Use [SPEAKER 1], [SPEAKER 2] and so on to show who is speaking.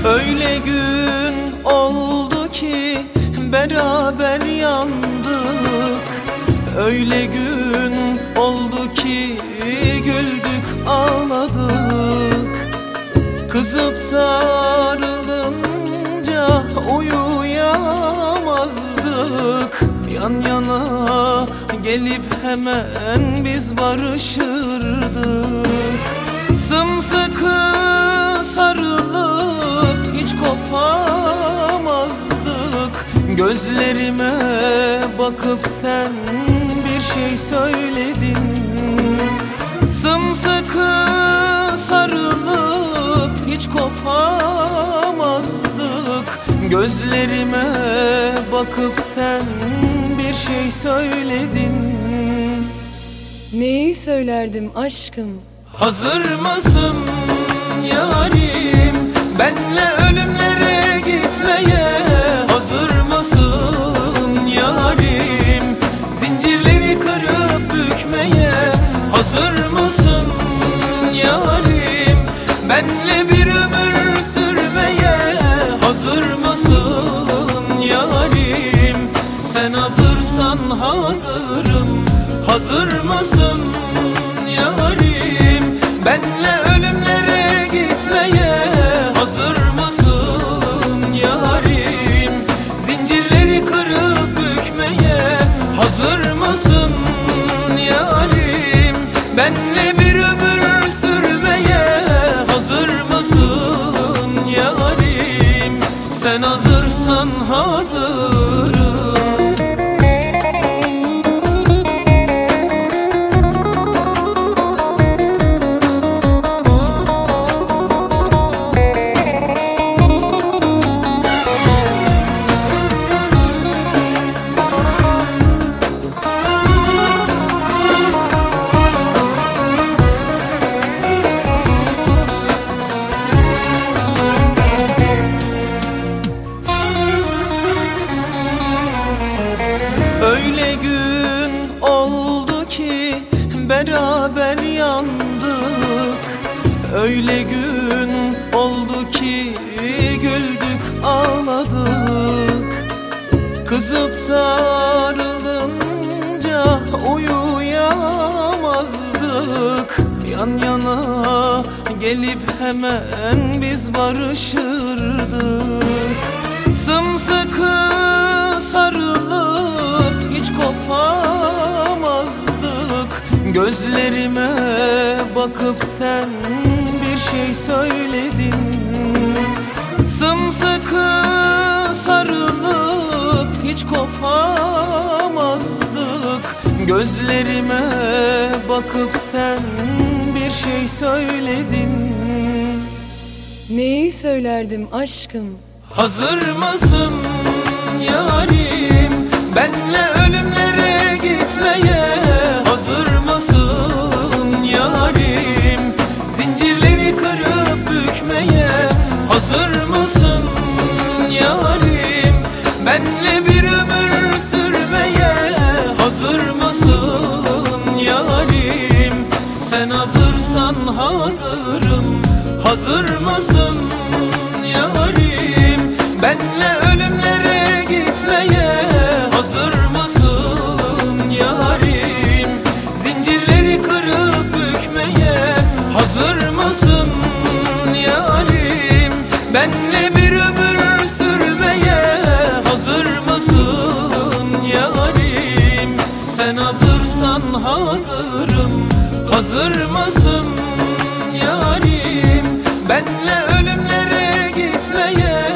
[SPEAKER 1] Öyle gün oldu ki beraber yandık. Öyle gün oldu ki güldük ağladık. Kızıp darılınca uyuyamazdık. Yan yana gelip hemen biz barışırdık. Sımsıkı sarılıp hiç kopamazdık. Gözlerime bakıp sen bir şey söyledin. Sımsıkı sarılıp hiç kopamazdık. Gözlerime bakıp sen bir şey söyledin.
[SPEAKER 2] Neyi söylerdim aşkım?
[SPEAKER 1] Hazır mısın yarim benle ölümlere gitmeye? Hazır mısın yarim zincirleri kırıp bükmeye? Hazır mısın yarim benle bir ömür sürmeye? Hazır mısın yarim sen hazırsan hazırım. Hazır mısın yarim benle ölümlere gitmeye? Hazır mısın yarim zincirleri kırıp bükmeye? Hazır mısın yarim benle bir ömür sürmeye? Hazır mısın yarim sen hazırsan hazırım. Öyle gün oldu ki beraber yandık. Öyle gün oldu ki güldük ağladık. Kızıp darılınca uyuyamazdık. Yan yana gelip hemen biz barışırdık. Sımsıkı sarılıp hiç kopamazdık. Gözlerime bakıp sen bir şey söyledin. Sımsıkı sarılıp hiç kopamazdık. Gözlerime bakıp sen bir şey söyledin.
[SPEAKER 2] Neyi söylerdim aşkım?
[SPEAKER 1] Hazır mısın yarim benle ölümlere gitmeye? Hazır mısın yarim zincirleri kırıp bükmeye? Hazır mısın yarim benle bir ömür sürmeye? Hazır mısın yarim sen hazırsan hazırım. Hazır mısın yarim benle ölümlere gitmeye? Hazır mısın yarim zincirleri kırıp bükmeye? Hazır mısın yarim benle bir ömür sürmeye? Hazır mısın yarim sen hazırsan hazırım. Hazır mısın yarim benle ölümlere gitmeye?